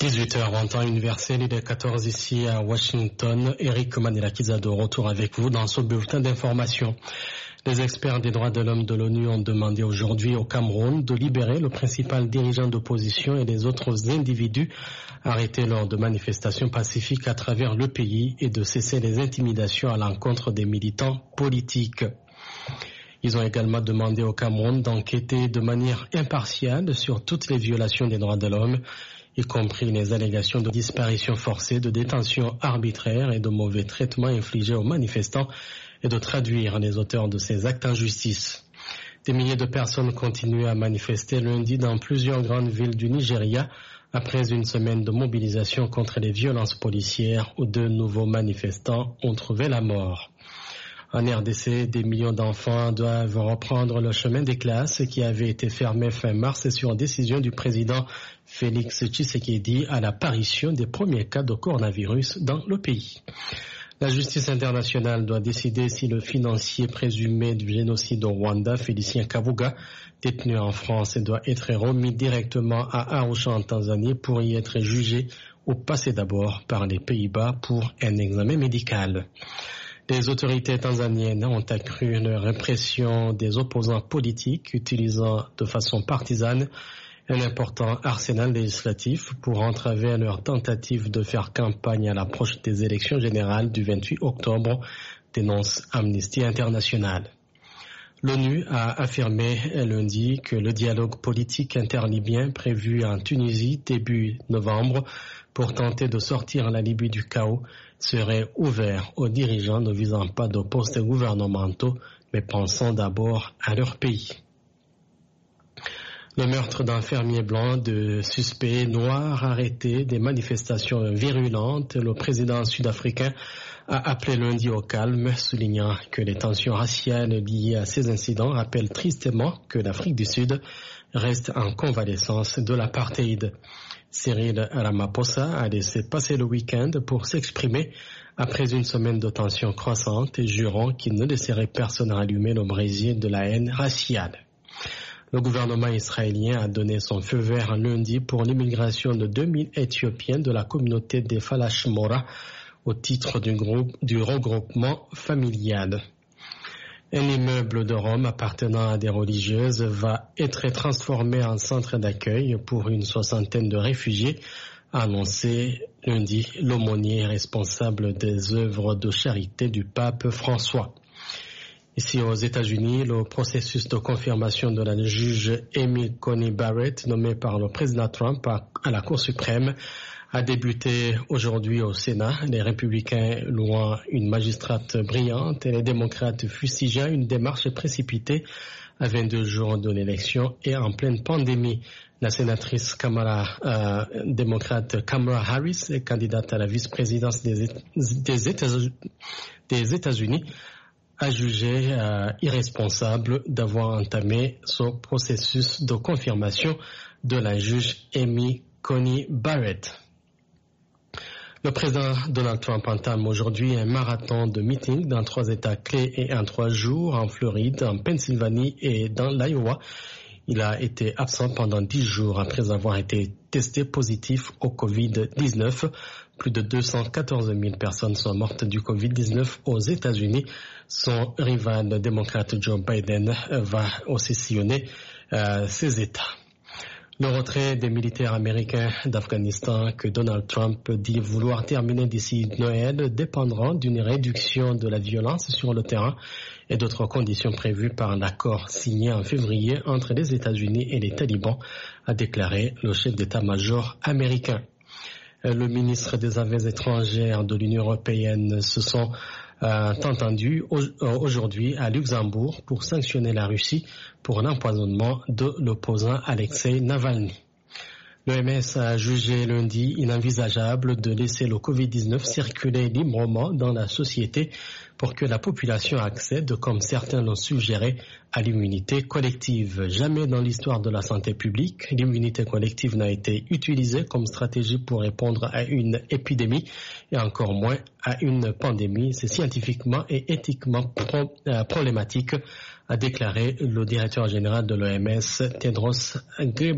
18h en temps universel, il est 14 ici à Washington. Eric Manelakiza de retour avec vous dans ce bulletin d'information. Les experts des droits de l'homme de l'ONU ont demandé aujourd'hui au Cameroun de libérer le principal dirigeant d'opposition et les autres individus arrêtés lors de manifestations pacifiques à travers le pays et de cesser les intimidations à l'encontre des militants politiques. Ils ont également demandé au Cameroun d'enquêter de manière impartiale sur toutes les violations des droits de l'homme, y compris les allégations de disparition forcée, de détention arbitraire et de mauvais traitements infligés aux manifestants et de traduire les auteurs de ces actes en justice. Des milliers de personnes continuent à manifester lundi dans plusieurs grandes villes du Nigeria après une semaine de mobilisation contre les violences policières où 2 nouveaux manifestants ont trouvé la mort. En RDC, des millions d'enfants doivent reprendre le chemin des classes qui avait été fermé fin mars sur décision du président Félix Tshisekedi à l'apparition des premiers cas de coronavirus dans le pays. La justice internationale doit décider si le financier présumé du génocide au Rwanda, Félicien Kabuga, détenu en France, doit être remis directement à Arusha en Tanzanie pour y être jugé ou passer d'abord par les Pays-Bas pour un examen médical. Les autorités tanzaniennes ont accru leur répression des opposants politiques, utilisant de façon partisane un important arsenal législatif pour entraver leur tentative de faire campagne à l'approche des élections générales du 28 octobre, dénonce Amnesty International. L'ONU a affirmé lundi que le dialogue politique interlibyen prévu en Tunisie début novembre pour tenter de sortir la Libye du chaos serait ouvert aux dirigeants ne visant pas de postes gouvernementaux mais pensant d'abord à leur pays. Le meurtre d'un fermier blanc de suspects noirs arrêtés, des manifestations virulentes, le président sud-africain a appelé lundi au calme, soulignant que les tensions raciales liées à ces incidents rappellent tristement que l'Afrique du Sud reste en convalescence de l'apartheid. Cyril Ramaphosa a laissé passer le week-end pour s'exprimer après une semaine de tensions croissantes et jurant qu'il ne laisserait personne rallumer le brasier de la haine raciale. Le gouvernement israélien a donné son feu vert lundi pour l'immigration de 2000 Éthiopiens de la communauté des Falash Mora au titre du regroupement familial. Un immeuble de Rome appartenant à des religieuses va être transformé en centre d'accueil pour une 60aine de réfugiés, a annoncé lundi l'aumônier responsable des œuvres de charité du pape François. Ici aux États-Unis, le processus de confirmation de la juge Amy Coney Barrett, nommée par le président Trump à la Cour suprême, a débuté aujourd'hui au Sénat. Les républicains louant une magistrate brillante et les démocrates fustigeant une démarche précipitée à 22 jours de l'élection et en pleine pandémie. La sénatrice démocrate Kamala Harris, candidate à la vice-présidence des États-Unis, a jugé irresponsable d'avoir entamé ce processus de confirmation de la juge Amy Coney Barrett. Le président Donald Trump entame aujourd'hui un marathon de meetings dans 3 États clés et en 3 jours en Floride, en Pennsylvanie et dans l'Iowa. Il a été absent pendant 10 jours après avoir été testé positif au Covid-19. Plus de 214 000 personnes sont mortes du Covid-19 aux États-Unis. Son rival démocrate Joe Biden va aussi sillonner ces États. Le retrait des militaires américains d'Afghanistan que Donald Trump dit vouloir terminer d'ici Noël dépendra d'une réduction de la violence sur le terrain et d'autres conditions prévues par l'accord signé en février entre les États-Unis et les talibans, a déclaré le chef d'état-major américain. Le ministre des Affaires étrangères de l'Union européenne se sont entendus aujourd'hui à Luxembourg pour sanctionner la Russie pour l'empoisonnement de l'opposant Alexei Navalny. L'OMS a jugé lundi inenvisageable de laisser le Covid-19 circuler librement dans la société pour que la population accède, comme certains l'ont suggéré, à l'immunité collective. Jamais dans l'histoire de la santé publique, l'immunité collective n'a été utilisée comme stratégie pour répondre à une épidémie et encore moins à une pandémie. C'est scientifiquement et éthiquement problématique, a déclaré le directeur général de l'OMS, Tedros Ghebreyesus.